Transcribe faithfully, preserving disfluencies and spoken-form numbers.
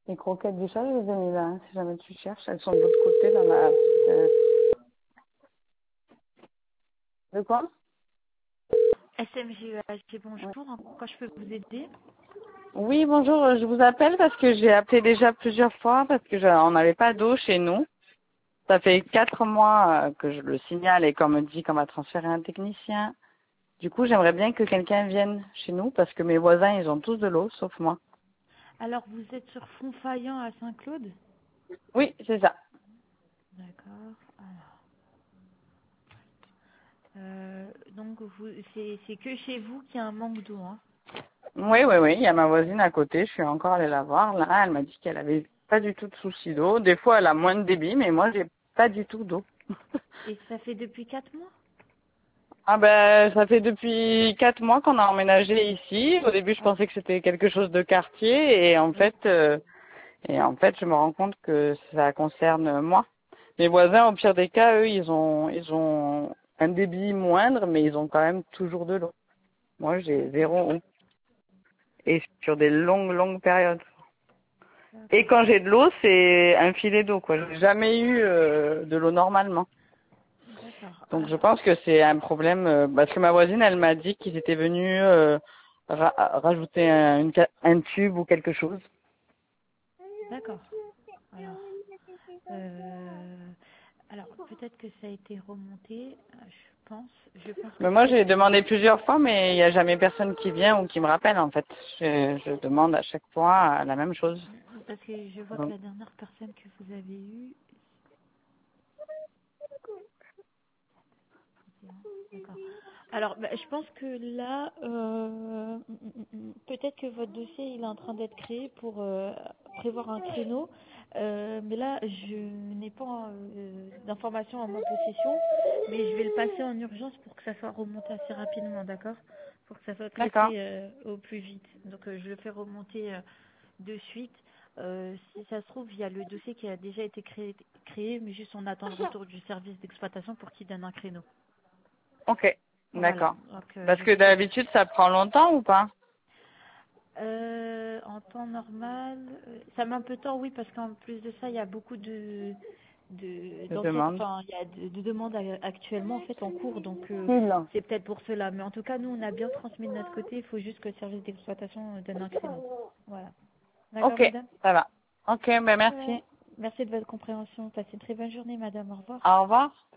Les croquettes du chat, je les ai mis là, hein, si jamais tu cherches. Elles sont de l'autre côté dans la... euh, De quoi? S M G E H G, bonjour. En quoi je peux vous aider? Oui, bonjour, euh, je vous appelle parce que j'ai appelé déjà plusieurs fois parce que je- on n'avait pas d'eau chez nous. Ça fait quatre mois euh, que je le signale et qu'on me dit qu'on va transférer un technicien. Du coup, j'aimerais bien que quelqu'un vienne chez nous parce que mes voisins, ils ont tous de l'eau, sauf moi. Alors, vous êtes sur Fontfaillant à Saint-Claude? Oui, c'est ça. D'accord. Alors, euh, donc, vous, c'est, c'est que chez vous qu'il y a un manque d'eau, hein? Oui, oui, oui, il y a ma voisine à côté, je suis encore allée la voir. Là, elle m'a dit qu'elle avait pas du tout de soucis d'eau. Des fois, elle a moins de débit, mais moi, j'ai pas du tout d'eau. Et ça fait depuis quatre mois? Ah ben, ça fait depuis quatre mois qu'on a emménagé ici. Au début, je Ah, pensais que c'était quelque chose de quartier et en oui. fait, euh, et en fait, je me rends compte que ça concerne moi. Mes voisins, au pire des cas, eux, ils ont, ils ont un débit moindre, mais ils ont quand même toujours de l'eau. Moi, j'ai D'accord. zéro eau et sur des longues, longues périodes. Et D'accord. quand j'ai de l'eau, c'est un filet d'eau, quoi. J'ai jamais eu euh, de l'eau normalement. D'accord. Donc je Alors, pense que c'est un problème euh, parce que ma voisine, elle m'a dit qu'ils étaient venus euh, ra- rajouter un, une ca- un tube ou quelque chose. d'accord. Alors, euh, alors peut-être que ça a été remonté. euh, Je pense. Je pense que Mais moi, peut-être j'ai que demandé plusieurs fois, mais il n'y a jamais personne qui vient ou qui me rappelle en fait. Je, je demande à chaque fois la même chose. parce que je vois que Donc, la dernière personne que vous avez eue. D'accord. Alors, bah, je pense que là, euh, mm, mm, mm, peut-être que votre dossier il est en train d'être créé pour euh, prévoir un créneau, Euh, mais là, je n'ai pas euh, d'informations en ma possession, mais je vais le passer en urgence pour que ça soit remonté assez rapidement, d'accord? Pour que ça soit d'accord. traité euh, au plus vite. Donc, euh, je le fais remonter euh, de suite. Euh, si ça se trouve, il y a le dossier qui a déjà été créé, créé, mais juste on attend le retour du service d'exploitation pour qu'il donne un créneau. Ok, Voilà, d'accord. donc euh, Parce je que fais ça. d'habitude, ça prend longtemps ou pas? Euh, en temps normal, euh, ça met un peu de temps, oui, parce qu'en plus de ça, il y a beaucoup de de- Je d'enquêtes, demande. enfin, il y a de, de demandes a- actuellement en fait en cours, donc euh, Pile. c'est peut-être pour cela. Mais en tout cas, nous, on a bien transmis de notre côté. Il faut juste que le service d'exploitation euh, donne un créneau. Voilà. D'accord, Ok, madame. ça va. Ok, ben Voilà. merci. Merci de votre compréhension. Passez une très bonne journée, madame. Au revoir. Au revoir.